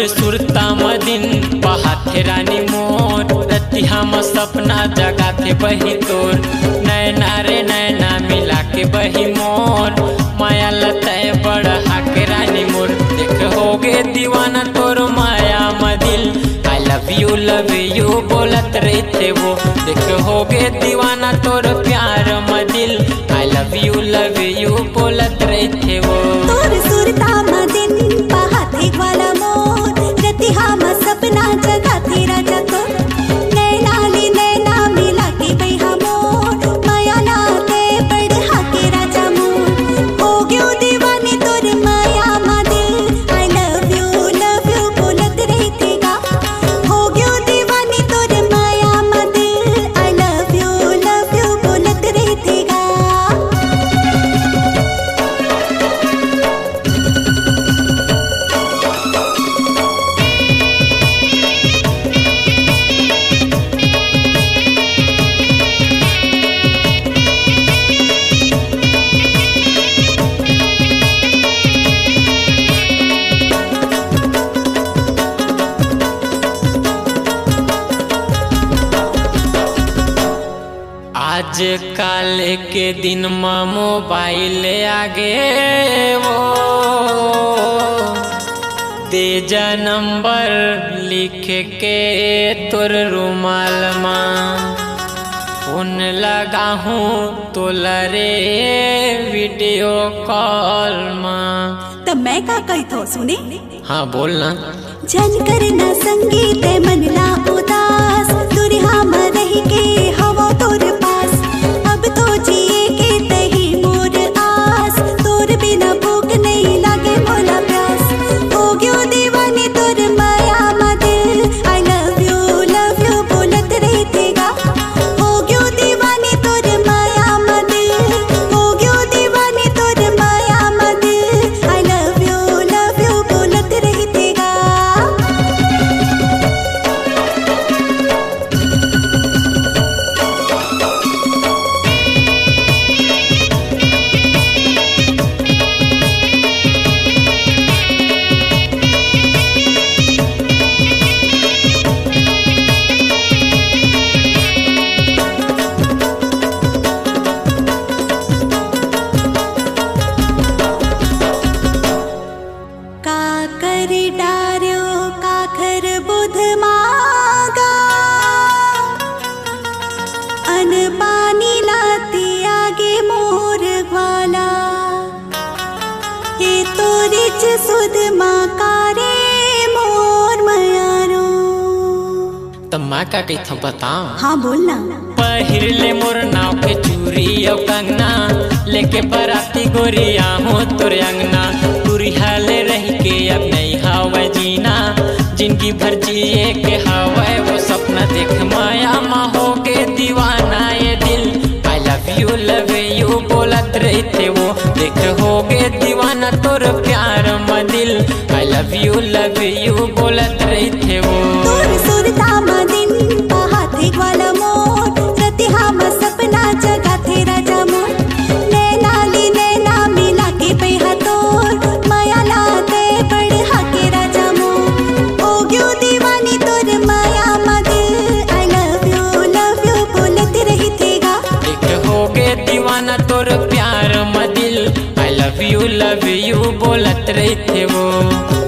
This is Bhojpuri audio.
सुरता मदिन बहाथे रानी मोर रति हम सपना जगा थे बही तोर नैना रे नैना मिला के बही मोर माया लताए बढ़ा के रानी मोर देख हो गे दीवाना तोर माया मदिल आई लव यू बोलत रहते वो देख हो गे दीवाना तोर प्यार मदिल आई लव यू बोलत रहते वो तोर सुरता मदिन बहाथे वाला मोर रति हम सपना जगा थे राजा तोर नैना ली नैना मिला के बैहा मोर माया लाते बढ़ा के राजा मोर हो गयो दीवानी तोर माया मदिल आई लव यू बोलत रहतेगा हो गयो दीवानी तोर माया मदिल आई लव यू बोलत रहतेगा। आज काल के दिन में मोबाइल आगे वो दे जा नंबर लिख के तोर रुमाल माँ फोन लगा हूँ तो लरे वीडियो कॉल माँ। तब मैं का कही तो सुने हाँ बोलना जन करना संगीत मन ला उदास दुरिहा में रह के हवा तोर पास अब तो जिए के तही मोर आस तोर बिना भूख नहीं लागे मोला प्यास हो गयो दीवानी तोर माया मदिल आई लव यू बोलत रहतेगा हो गयो दीवानी तोर माया मदिल हो गयो दीवानी तोर माया मदिल आई लव यू बोलत रहतेगा। काकर डार्यो काखर बुध मागा अन पानी लाती आगे मोर ग्वाला ये तो रिच सुध माकारे मोर मयारो। तब मैं का कही था बताओ हाँ बोलना पहिर ले मोर नाव के चूरी और कंगना लेके बराती गोरिया हो तोर अंगना पूरी हाले रह के अब नहीं हवा जीना जिंदगी भर जिए के हवा वो सपना देख माया माँ हो के दीवाना ये दिल आई लव यू बोलत रहते वो देख हो गे दीवाना तोर प्यार मदिल आई लव यू बोलत रहते वो तोर सुरता मदिन बहाथे वाला मोर रति हम सपना जगा थे राजा मोर नैना ली नैना मिला के बैहा तोर माया लाते बढ़ा के राजा मोर हो गयो दीवानी तोर माया मदिल आई लव यू बोलत रहतेगा देख हो गे दीवाना तोर प्यार मदिल आई लव यू बोलत रहते वो।